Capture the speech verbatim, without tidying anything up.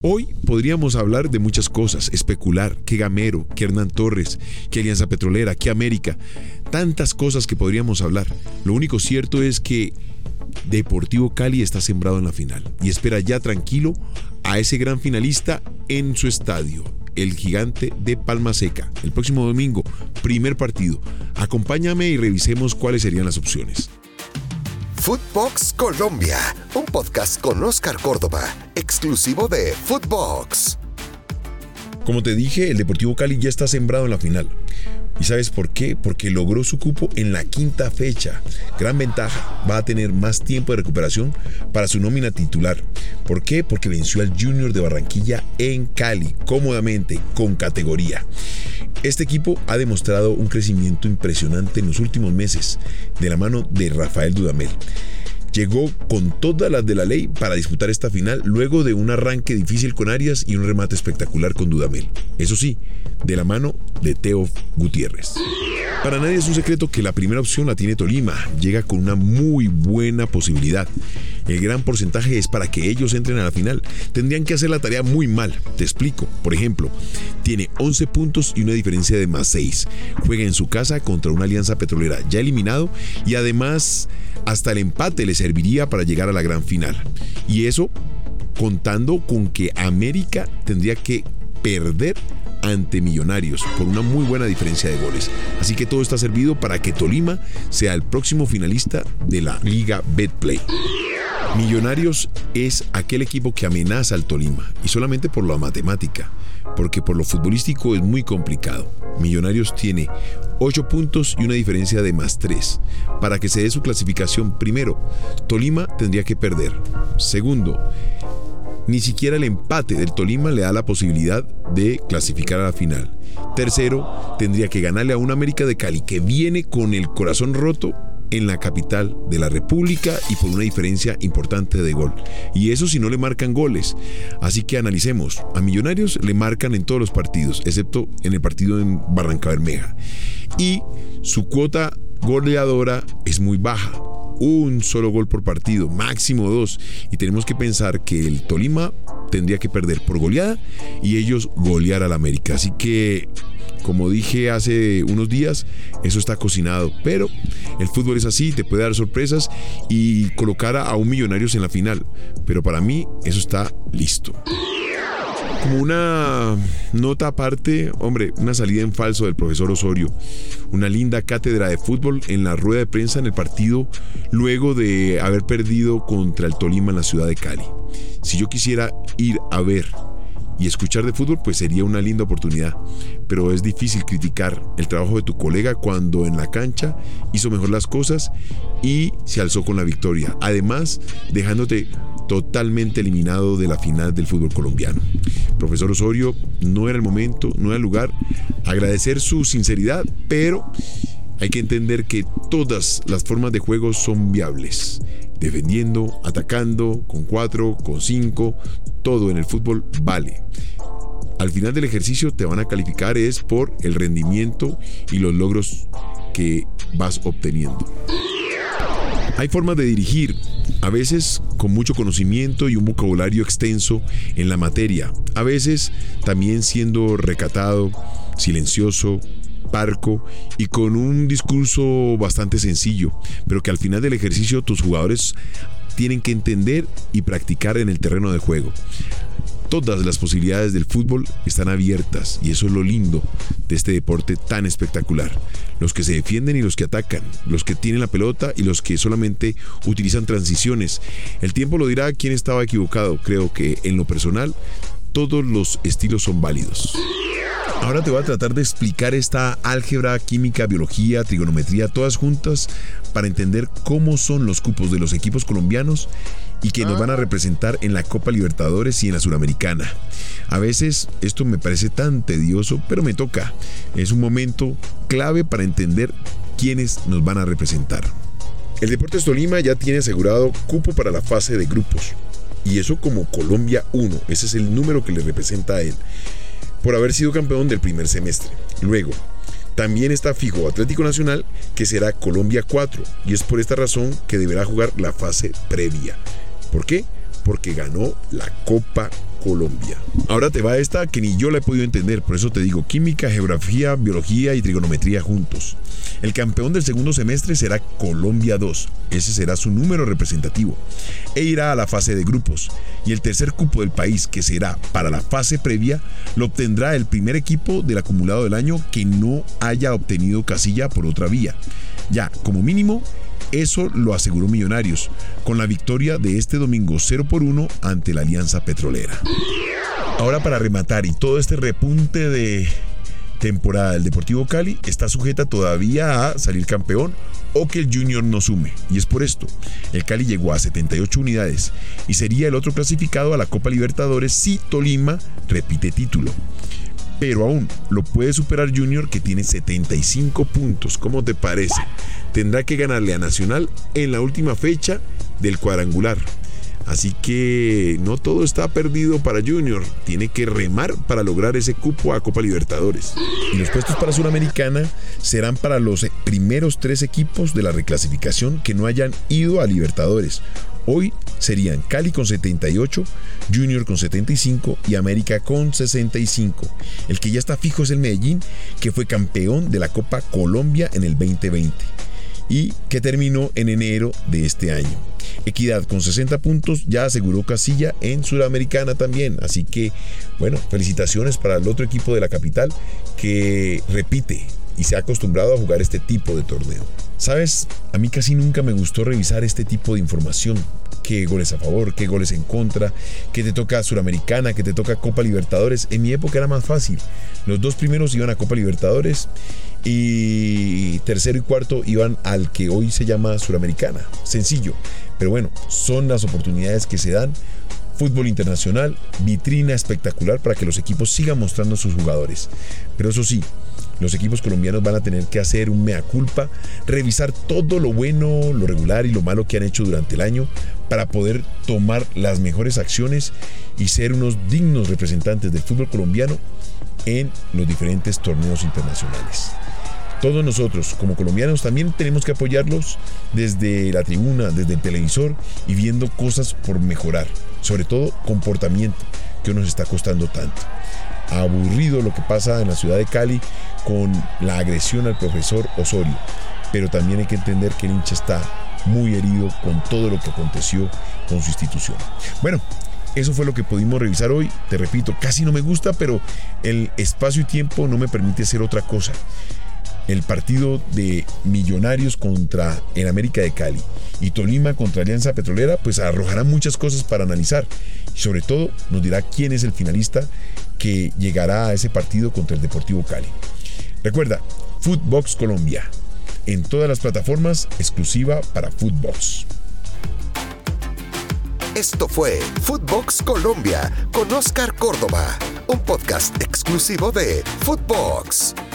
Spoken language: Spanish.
Hoy podríamos hablar de muchas cosas, especular, que Gamero, que Hernán Torres, que Alianza Petrolera, que América, tantas cosas que podríamos hablar. Lo único cierto es que Deportivo Cali está sembrado en la final y espera ya tranquilo a ese gran finalista en su estadio, el Gigante de Palma Seca. El próximo domingo, primer partido. Acompáñame y revisemos cuáles serían las opciones. Footbox Colombia, un podcast con Oscar Córdoba, exclusivo de Footbox. Como te dije, el Deportivo Cali ya está sembrado en la final. ¿Y sabes por qué? Porque logró su cupo en la quinta fecha. Gran ventaja, va a tener más tiempo de recuperación para su nómina titular. ¿Por qué? Porque venció al Junior de Barranquilla en Cali, cómodamente, con categoría. Este equipo ha demostrado un crecimiento impresionante en los últimos meses, de la mano de Rafael Dudamel. Llegó con todas las de la ley para disputar esta final luego de un arranque difícil con Arias y un remate espectacular con Dudamel. Eso sí, de la mano de Teo Gutiérrez. Para nadie es un secreto que la primera opción la tiene Tolima. Llega con una muy buena posibilidad. El gran porcentaje es para que ellos entren a la final. Tendrían que hacer la tarea muy mal. Te explico. Por ejemplo, tiene once puntos y una diferencia de más seis. Juega en su casa contra una Alianza Petrolera ya eliminado y además hasta el empate le serviría para llegar a la gran final. Y eso contando con que América tendría que perder ante Millonarios por una muy buena diferencia de goles. Así que todo está servido para que Tolima sea el próximo finalista de la Liga Betplay. Millonarios es aquel equipo que amenaza al Tolima, y solamente por la matemática, porque por lo futbolístico es muy complicado. Millonarios tiene ocho puntos y una diferencia de más tres. Para que se dé su clasificación, primero, Tolima tendría que perder. Segundo, ni siquiera el empate del Tolima le da la posibilidad de clasificar a la final. Tercero, tendría que ganarle a un América de Cali que viene con el corazón roto en la capital de la República y por una diferencia importante de gol. Y eso si no le marcan goles. Así que analicemos. A Millonarios le marcan en todos los partidos, excepto en el partido en Barrancabermeja. Y su cuota goleadora es muy baja. Un solo gol por partido, máximo dos. Y tenemos que pensar que el Tolima tendría que perder por goleada y ellos golear al América. Así que, como dije hace unos días, eso está cocinado. Pero el fútbol es así, te puede dar sorpresas y colocar a un Millonarios en la final. Pero para mí eso está listo. Como una nota aparte, hombre, una salida en falso del profesor Osorio. Una linda cátedra de fútbol en la rueda de prensa en el partido luego de haber perdido contra el Tolima en la ciudad de Cali. Si yo quisiera ir a ver y escuchar de fútbol, pues sería una linda oportunidad. Pero es difícil criticar el trabajo de tu colega cuando en la cancha hizo mejor las cosas y se alzó con la victoria. Además, dejándote totalmente eliminado de la final del fútbol colombiano. Profesor Osorio, no era el momento, no era el lugar. Agradecer su sinceridad, pero hay que entender que todas las formas de juego son viables. Defendiendo, atacando, con cuatro, con cinco, todo en el fútbol vale. Al final del ejercicio te van a calificar es por el rendimiento y los logros que vas obteniendo. Hay formas de dirigir, a veces con mucho conocimiento y un vocabulario extenso en la materia, a veces también siendo recatado, silencioso, parco y con un discurso bastante sencillo, pero que al final del ejercicio tus jugadores tienen que entender y practicar en el terreno de juego. Todas las posibilidades del fútbol están abiertas y eso es lo lindo de este deporte tan espectacular. Los que se defienden y los que atacan, los que tienen la pelota y los que solamente utilizan transiciones. El tiempo lo dirá quién estaba equivocado. Creo que en lo personal todos los estilos son válidos. Ahora te voy a tratar de explicar esta álgebra, química, biología, trigonometría, todas juntas para entender cómo son los cupos de los equipos colombianos y que nos van a representar en la Copa Libertadores y en la Suramericana. A veces esto me parece tan tedioso, pero me toca. Es un momento clave para entender quiénes nos van a representar. El Deportes Tolima ya tiene asegurado cupo para la fase de grupos. Y eso como Colombia uno, ese es el número que le representa a él, por haber sido campeón del primer semestre. Luego, también está fijo Atlético Nacional, que será Colombia cuatro, y es por esta razón que deberá jugar la fase previa. ¿Por qué? Porque ganó la Copa Colombia. Ahora te va esta que ni yo la he podido entender, por eso te digo, química, geografía, biología y trigonometría juntos. El campeón del segundo semestre será Colombia dos, ese será su número representativo, e irá a la fase de grupos. Y el tercer cupo del país, que será para la fase previa, lo obtendrá el primer equipo del acumulado del año que no haya obtenido casilla por otra vía. Ya, como mínimo, eso lo aseguró Millonarios, con la victoria de este domingo cero por uno ante la Alianza Petrolera. Ahora, para rematar, y todo este repunte de temporada del Deportivo Cali está sujeta todavía a salir campeón o que el Junior no sume, y es por esto: el Cali llegó a setenta y ocho unidades y sería el otro clasificado a la Copa Libertadores si Tolima repite título. Pero aún lo puede superar Junior, que tiene setenta y cinco puntos. ¿Cómo te parece? Tendrá que ganarle a Nacional en la última fecha del cuadrangular. Así que no todo está perdido para Junior. Tiene que remar para lograr ese cupo a Copa Libertadores. Y los puestos para Suramericana serán para los primeros tres equipos de la reclasificación que no hayan ido a Libertadores. Hoy serían Cali con setenta y ocho, Junior con setenta y cinco y América con sesenta y cinco. El que ya está fijo es el Medellín, que fue campeón de la Copa Colombia en el veinte veinte y que terminó en enero de este año. Equidad con sesenta puntos ya aseguró casilla en Suramericana también. Así que, bueno, felicitaciones para el otro equipo de la capital que repite y se ha acostumbrado a jugar este tipo de torneo. ¿Sabes? A mí casi nunca me gustó revisar este tipo de información. Qué goles a favor, qué goles en contra, que te toca Suramericana, que te toca Copa Libertadores. En mi época era más fácil. Los dos primeros iban a Copa Libertadores y tercero y cuarto iban al que hoy se llama Suramericana. Sencillo, pero bueno, son las oportunidades que se dan. Fútbol internacional, vitrina espectacular para que los equipos sigan mostrando a sus jugadores. Pero eso sí, los equipos colombianos van a tener que hacer un mea culpa, revisar todo lo bueno, lo regular y lo malo que han hecho durante el año para poder tomar las mejores acciones y ser unos dignos representantes del fútbol colombiano en los diferentes torneos internacionales. Todos nosotros, como colombianos, también tenemos que apoyarlos desde la tribuna, desde el televisor y viendo cosas por mejorar, sobre todo comportamiento, que nos está costando tanto. Aburrido lo que pasa en la ciudad de Cali con la agresión al profesor Osorio, pero también hay que entender que el hincha está muy herido con todo lo que aconteció con su institución. Bueno, eso fue lo que pudimos revisar hoy. Te repito, casi no me gusta, pero el espacio y tiempo no me permite hacer otra cosa. El partido de Millonarios contra el América de Cali y Tolima contra Alianza Petrolera pues arrojará muchas cosas para analizar y sobre todo nos dirá quién es el finalista que llegará a ese partido contra el Deportivo Cali. Recuerda, Footbox Colombia, en todas las plataformas, exclusiva para Footbox. Esto fue Footbox Colombia con Oscar Córdoba, un podcast exclusivo de Footbox.